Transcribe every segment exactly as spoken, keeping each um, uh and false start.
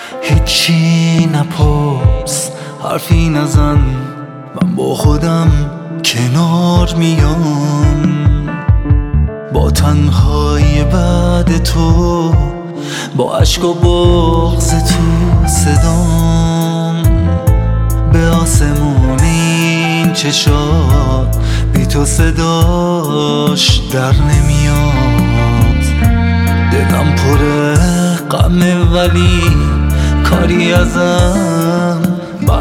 هیچی نپرس، حرفی نزن، من با خودم کنار میام. با تنهایی بعد تو، با عشق و بغض تو صدام، به آسمون این چشات بی تو صداش در نمیاد. دلم پر غمه ولی کاری ازم بر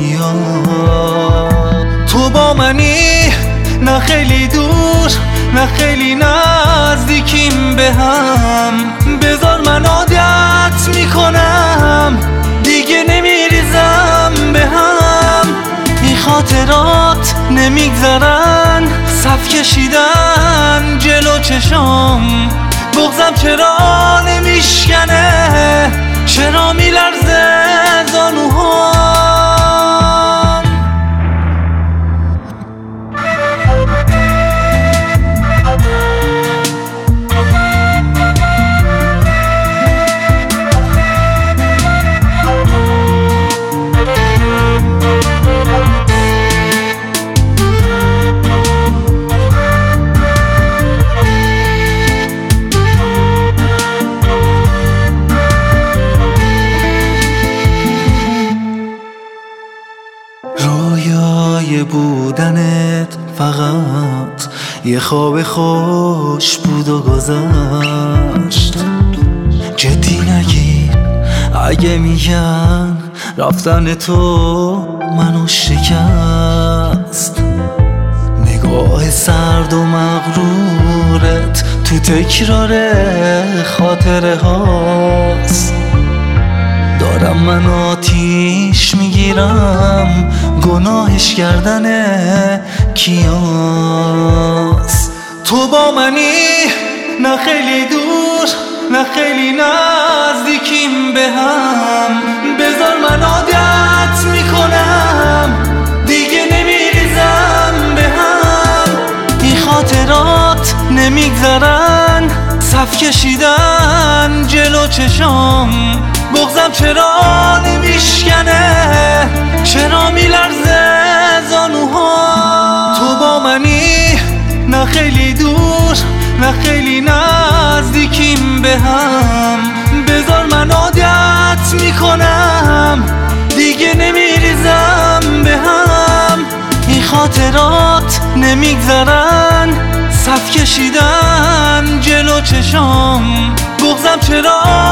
نمیاد. تو با منی، نه خیلی دور نه خیلی نزدیکیم به هم. بذار من عادت میکنم، دیگه نمیریزم به هم. این خاطرات نمیگذرن، صف کشیدن جلو چشام. بغضم چرا نمیشکنه، چرا میلرزه زانوهام. رویای بودنت فقط یه خواب خوش بود و گذشت. جدی نگیر اگه میگن رفتن تو منو شکست. نگاه سرد و مغرورت تو تکرار خاطره هاست. دارم من آتیش میگیرم، گناهش کردن کیاست. تو با منی، نه خیلی دور نه خیلی نزدیکیم به هم. بذار من عادت میکنم، دیگه نمیریزم به هم. این خاطرات نمیگذرن، صف کشیدن جلو چشام. بغضم چرا نمیشکنه، چرا میلرزه زانوها. تو با منی، نه خیلی دور نه خیلی نزدیکیم به هم. بذار من عادت میکنم، دیگه نمیریزم به هم. این خاطرات نمیگذرن، صف کشیدن جلو چشام. بغضم چرا